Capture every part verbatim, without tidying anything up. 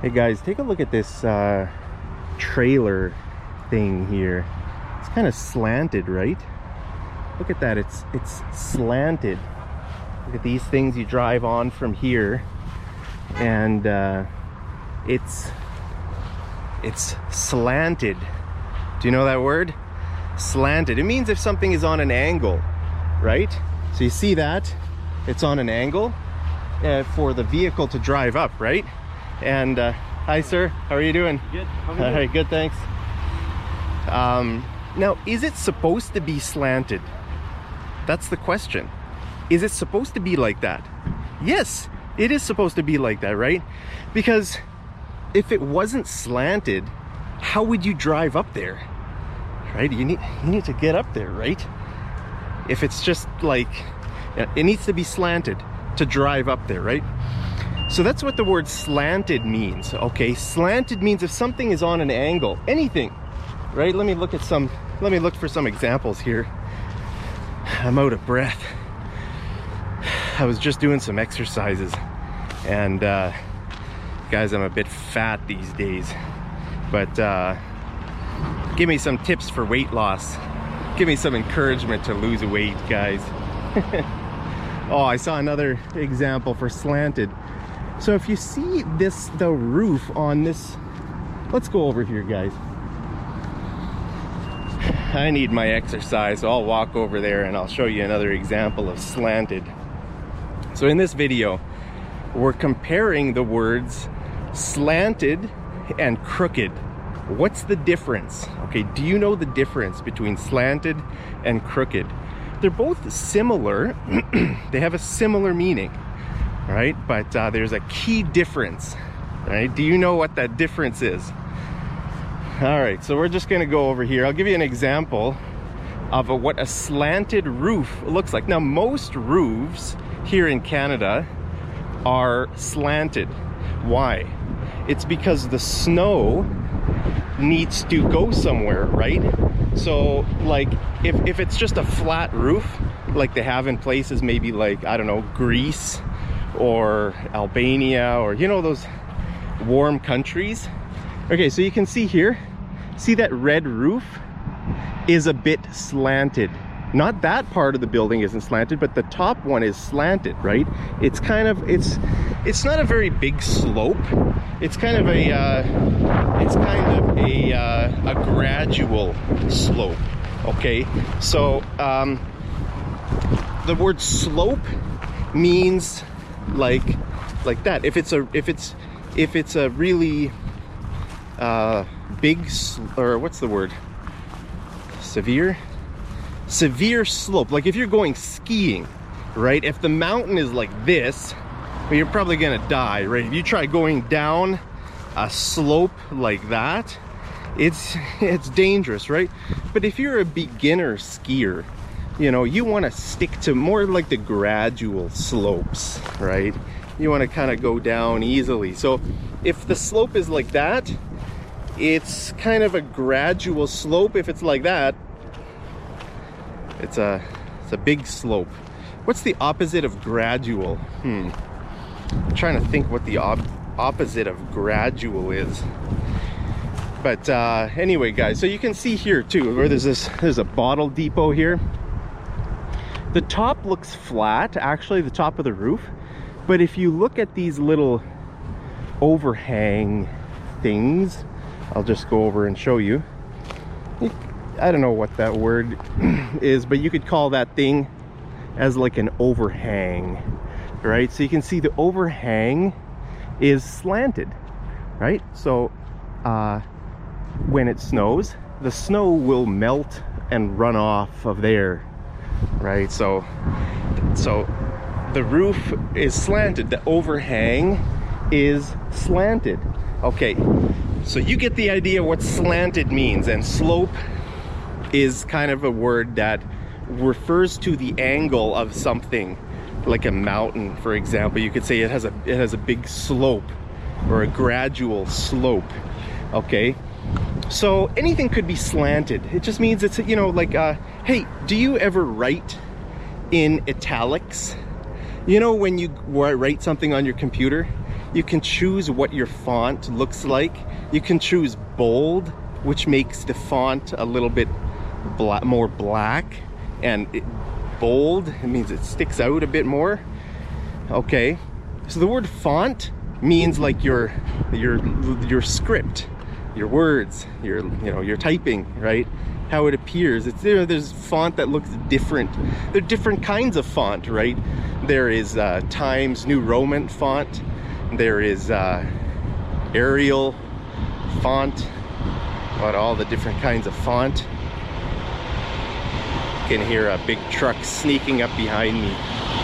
Hey guys, take a look at this uh, trailer thing here. It's kind of slanted, right? Look at that, it's it's slanted. Look at these things you drive on from here, and uh, it's it's slanted. Do you know that word? Slanted. It means if something is on an angle, right? So you see that it's on an angle uh, for the vehicle to drive up, right? And uh, hi sir, how are you doing? Good. How are you All doing? right, good, thanks. Um, now, is it supposed to be slanted? That's the question. Is it supposed to be like that? Yes, it is supposed to be like that, right? Because if it wasn't slanted, how would you drive up there? Right? You need you need to get up there, right? If it's just like, it needs to be slanted to drive up there, right? So that's what the word slanted means. Okay, slanted means if something is on an angle, anything, right? Let me look at some, let me look for some examples here. I'm out of breath. I was just doing some exercises, and uh, guys, I'm a bit fat these days, but uh, give me some tips for weight loss. Give me some encouragement to lose weight, guys. Oh, I saw another example for slanted. So if you see this, the roof on this, let's go over here, guys. I need my exercise, so I'll walk over there and I'll show you another example of slanted. So in this video, we're comparing the words slanted and crooked. What's the difference? Okay, do you know the difference between slanted and crooked? They're both similar. They have a similar meaning, right? But uh, there's a key difference, right? Do you know what that difference is? All right, so we're just gonna go over here. I'll give you an example of a, what a slanted roof looks like. Now, most roofs here in Canada are slanted. Why? It's because the snow needs to go somewhere, right? So like if, if it's just a flat roof like they have in places maybe like, I don't know, Greece or Albania, or you know, those warm countries. Okay, so you can see here, see that red roof is a bit slanted. Not that part of the building isn't slanted, but the top one is slanted, right? It's kind of, it's it's not a very big slope. It's kind of a uh, it's kind of a uh, a gradual slope. Okay, so um, the word slope means like like that. If it's a if it's if it's a really uh, big, or what's the word? Severe. Severe slope, like if you're going skiing, right? If the mountain is like this, well, you're probably gonna die, right? If you try going down a slope like that, it's it's dangerous, right? But if you're a beginner skier, you know, you want to stick to more like the gradual slopes, right? You want to kind of go down easily. So if the slope is like that, it's kind of a gradual slope. If it's like that, It's a, it's a big slope. What's the opposite of gradual? Hmm. I'm trying to think what the op opposite of gradual is. But uh, anyway, guys, so you can see here too, where there's this, there's a bottle depot here. The top looks flat, actually, the top of the roof. But if you look at these little overhang things, I'll just go over and show you. I don't know what that word is, but you could call that thing as like an overhang, right? So you can see the overhang is slanted, right? So uh, when it snows, the snow will melt and run off of there, right? So, so the roof is slanted, the overhang is slanted. Okay, so you get the idea what slanted means, and slope is kind of a word that refers to the angle of something, like a mountain, for example. You could say it has a it has a big slope or a gradual slope. Okay, so anything could be slanted. It just means it's, you know, like uh hey, do you ever write in italics? You know, when you write something on your computer, You can choose what your font looks like. You can choose bold, which makes the font a little bit black, more black, and it, bold, it means it sticks out a bit more. Okay, so the word font means like your your your script, your words, your you know your typing, right? How it appears. It's there. There's font that looks different. There are different kinds of font, right? There is uh, Times New Roman font. There is uh, Arial font. About all the different kinds of font. You can hear a big truck sneaking up behind me.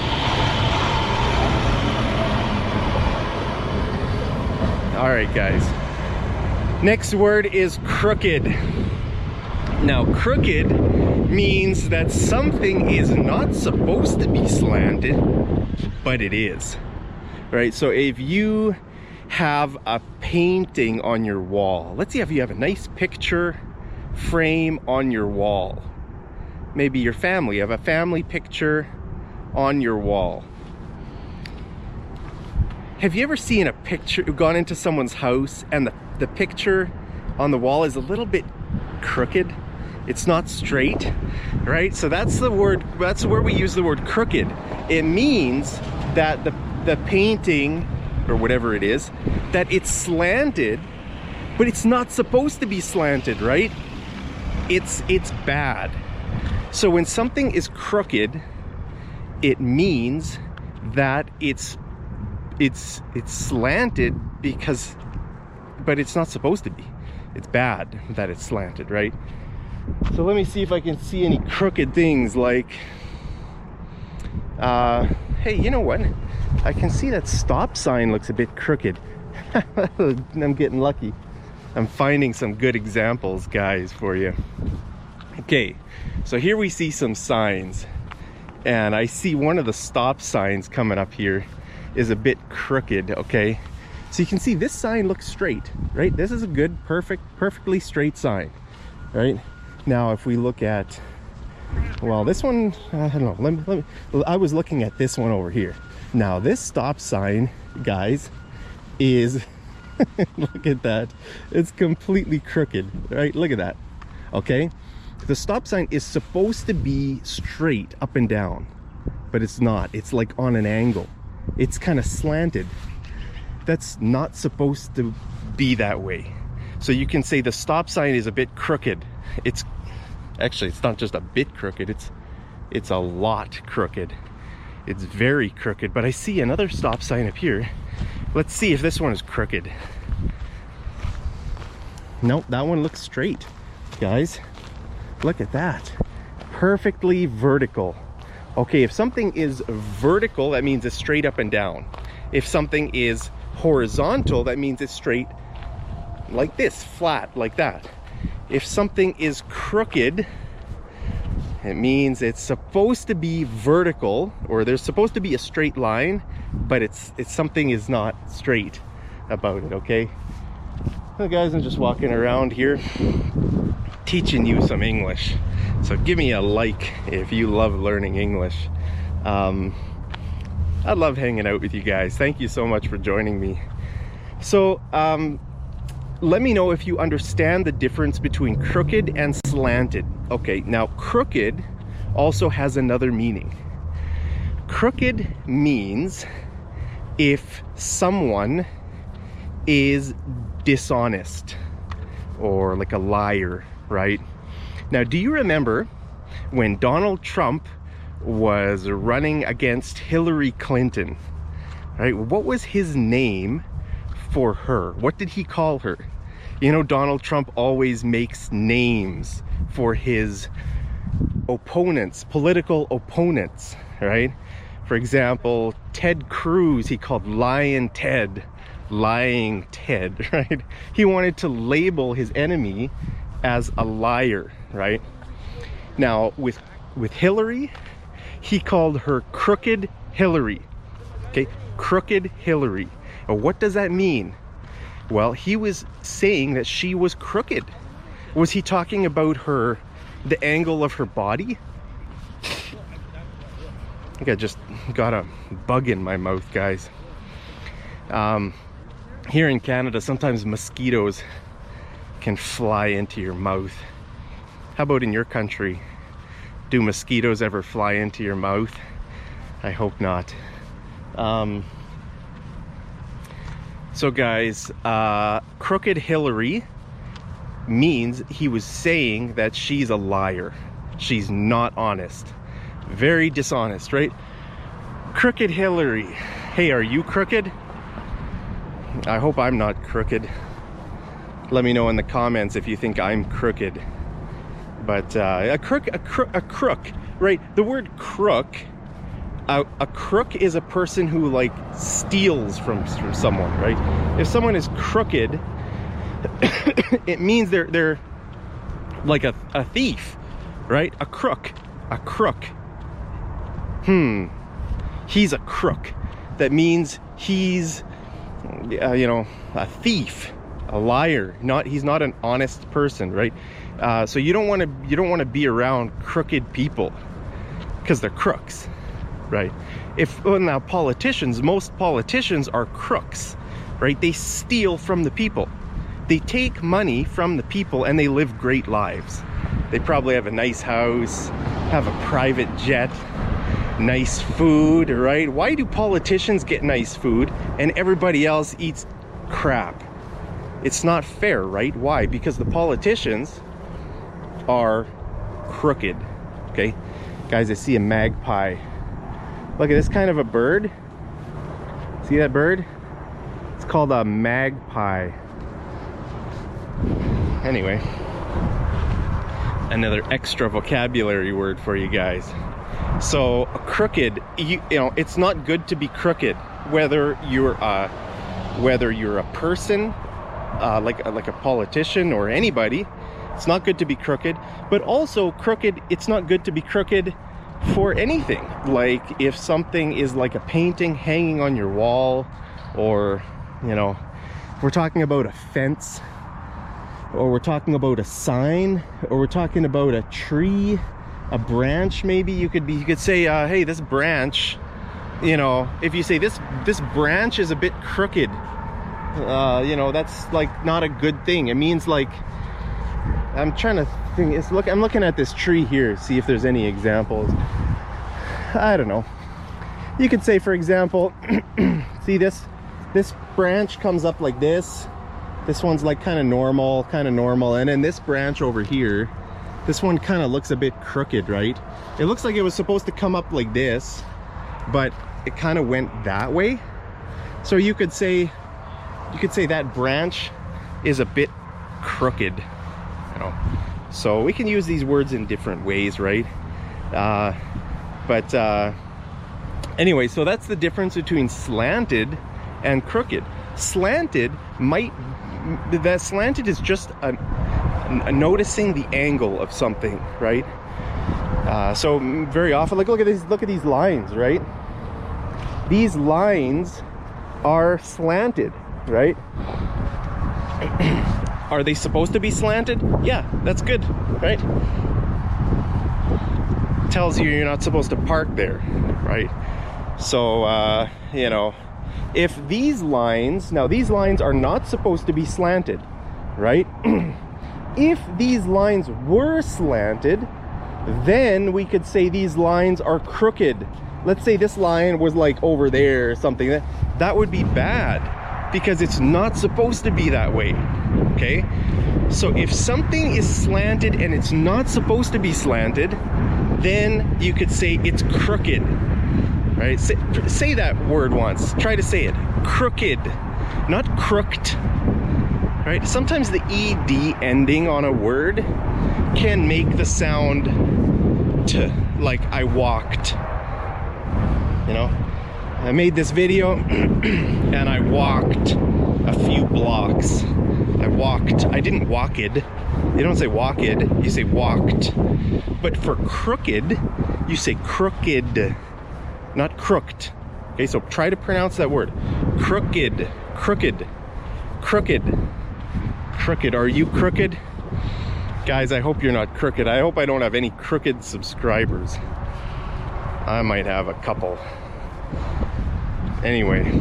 All right, guys. Next word is crooked. Now, crooked means that something is not supposed to be slanted, but it is, right? So if you have a painting on your wall, let's say if you have a nice picture frame on your wall, maybe your family, you have a family picture on your wall. Have you ever seen a picture, gone into someone's house and the, the picture on the wall is a little bit crooked? It's not straight, right? So that's the word, that's where we use the word crooked. It means that the, the painting, or whatever it is, that it's slanted, but it's not supposed to be slanted, right? It's, it's bad. So when something is crooked, it means that it's, it's, it's slanted because, but it's not supposed to be. It's bad that it's slanted, right? So let me see if I can see any crooked things like, uh, hey, you know what? I can see that stop sign looks a bit crooked. I'm getting lucky. I'm finding some good examples, guys, for you. Okay, so here we see some signs. And I see one of the stop signs coming up here is a bit crooked, okay? So you can see this sign looks straight, right? This is a good, perfect, perfectly straight sign, right? Now, if we look at, well, this one, I don't know, let me, let me, well, I was looking at this one over here. Now, this stop sign, guys, is, look at that, it's completely crooked, right? Look at that, okay? The stop sign is supposed to be straight up and down, but it's not. It's like on an angle. It's kind of slanted. That's not supposed to be that way. So you can say the stop sign is a bit crooked. It's actually, it's not just a bit crooked, it's it's a lot crooked. It's very crooked. But I see another stop sign up here. Let's see if this one is crooked. Nope, that one looks straight, guys. Look at that. Perfectly vertical. Okay, if something is vertical, that means it's straight up and down. If something is horizontal, that means it's straight like this, flat like that. If something is crooked, it means it's supposed to be vertical, or there's supposed to be a straight line, but it's it's something is not straight about it, okay? Well, guys, I'm just walking around here teaching you some English. So give me a like if you love learning English. Um, I love hanging out with you guys. Thank you so much for joining me. So um, let me know if you understand the difference between crooked and slanted. Okay, now crooked also has another meaning. Crooked means if someone is dishonest or like a liar, right? Now, do you remember when Donald Trump was running against Hillary Clinton, right? What was his name for her? What did he call her? You know, Donald Trump always makes names for his opponents, political opponents, right? For example, Ted Cruz, he called Lying Ted, Lying Ted, right? He wanted to label his enemy as a liar, right? Now, with with Hillary, he called her Crooked Hillary, okay? Crooked Hillary. Well, what does that mean? Well, he was saying that she was crooked. Was he talking about her, the angle of her body? I think I just got a bug in my mouth, guys. Um, here in Canada, sometimes mosquitoes can fly into your mouth. How about in your country? Do mosquitoes ever fly into your mouth? I hope not. Um, so guys, uh, Crooked Hillary means he was saying that she's a liar. She's not honest. Very dishonest, right? Crooked Hillary. Hey, are you crooked? I hope I'm not crooked. Let me know in the comments if you think I'm crooked. But uh, a crook, a crook, a crook, right? The word crook, a, a crook is a person who like steals from, from someone, right? If someone is crooked, it means they're they're like a, a thief, right? A crook, a crook. Hmm. He's a crook. That means he's, uh, you know, a thief, a liar. Not he's not an honest person, right? Uh, so you don't want to you don't want to be around crooked people because they're crooks, right? If well, now politicians, most politicians are crooks, right? They steal from the people. They take money from the people and they live great lives. They probably have a nice house, have a private jet, nice food, right? Why do politicians get nice food and everybody else eats crap? It's not fair, right? Why? Because the politicians are crooked. Okay, guys, I see a magpie. Look at this kind of a bird. See that bird? It's called a magpie. Anyway, another extra vocabulary word for you guys. So crooked, you, you know, it's not good to be crooked, whether you're a, whether you're a person, uh, like like a politician or anybody. It's not good to be crooked, but also crooked, it's not good to be crooked for anything. Like if something is like a painting hanging on your wall, or, you know, we're talking about a fence, or we're talking about a sign, or we're talking about a tree, a branch. Maybe you could be, you could say, uh, hey, this branch, you know, if you say this, this branch is a bit crooked, uh, you know, that's like not a good thing. It means like, I'm trying to think, it's look, I'm looking at this tree here, see if there's any examples. I don't know. You could say, for example, see this, this branch comes up like this. This one's like kind of normal, kind of normal. And then this branch over here, this one kind of looks a bit crooked, right? It looks like it was supposed to come up like this, but it kind of went that way. So you could say, you could say that branch is a bit crooked. You know? So we can use these words in different ways, right? Uh, but uh, anyway, so that's the difference between slanted and crooked. Slanted might, that slanted is just a, a noticing the angle of something, right? Uh, so very often, like look at these, look at these lines, right? These lines are slanted, right? Are they supposed to be slanted? Yeah, that's good, right? Tells you you're not supposed to park there, right? So, uh, you know, if these lines, now these lines are not supposed to be slanted, right? If these lines were slanted, then we could say these lines are crooked. Let's say this line was like over there or something. That, that would be bad because it's not supposed to be that way, okay? So if something is slanted and it's not supposed to be slanted, then you could say it's crooked, right? Say, say that word once. Try to say it. Crooked, not crooked, right? Sometimes the E D ending on a word can make the sound to like I walked, you know? I made this video and I walked a few blocks. I walked, I didn't walk it. You don't say walk it, you say walked. But for crooked, you say crooked, not crooked. Okay, so try to pronounce that word. Crooked, crooked, crooked, crooked. Are you crooked? Guys, I hope you're not crooked. I hope I don't have any crooked subscribers. I might have a couple. Anyway,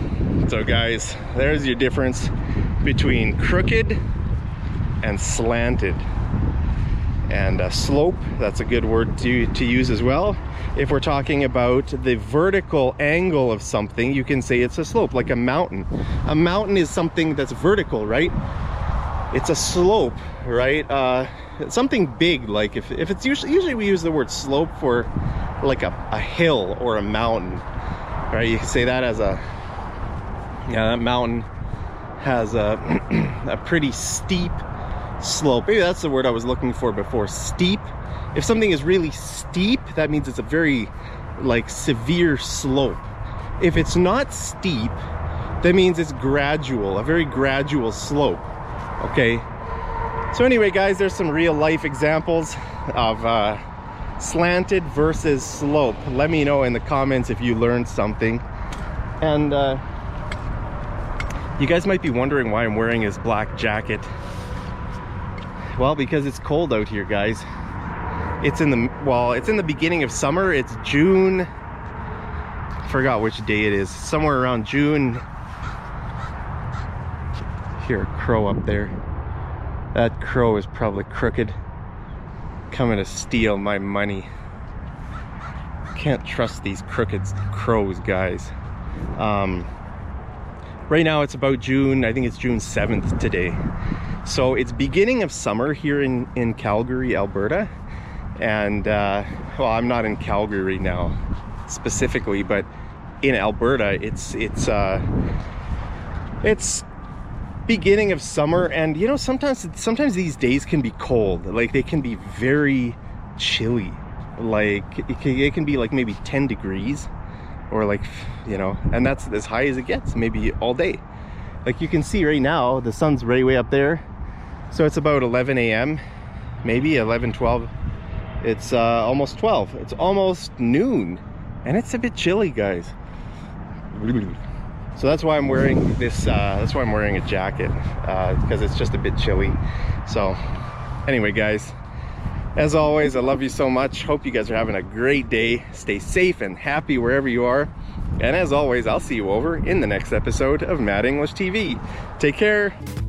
So guys, there's your difference between crooked and slanted. And a slope, that's a good word to, to use as well. If we're talking about the vertical angle of something, you can say it's a slope, like a mountain. A mountain is something that's vertical, right? It's a slope, right? Uh, something big, like if, if it's usually, usually we use the word slope for like a, a hill or a mountain, right? You can say that as a, yeah, that mountain has a, a pretty steep slope. Maybe that's the word I was looking for before, steep. If something is really steep, that means it's a very like severe slope. If it's not steep, that means it's gradual, a very gradual slope. Okay, so anyway guys, there's some real life examples of uh, slanted versus slope. Let me know in the comments if you learned something. And uh, you guys might be wondering why I'm wearing this black jacket. Well, because it's cold out here, guys. It's in the, well, it's in the beginning of summer. It's June. I forgot which day it is. Somewhere around June. Hear a crow up there. That crow is probably crooked. Coming to steal my money. Can't trust these crooked crows, guys. Um, right now it's about June, I think it's June seventh today. So it's beginning of summer here in, in Calgary, Alberta. And, uh, well, I'm not in Calgary now specifically, but in Alberta, it's, it's, uh, it's beginning of summer. And, you know, sometimes, sometimes these days can be cold. Like, they can be very chilly. Like, it can, it can be like maybe ten degrees or like, you know, and that's as high as it gets, maybe all day. Like you can see right now, the sun's right way up there. So it's about eleven A M, maybe eleven, twelve. It's uh, almost twelve. It's almost noon, and it's a bit chilly, guys. So that's why I'm wearing this. Uh, that's why I'm wearing a jacket, uh, because it's just a bit chilly. So, anyway, guys, as always, I love you so much. Hope you guys are having a great day. Stay safe and happy wherever you are. And as always, I'll see you over in the next episode of Mad English T V. Take care.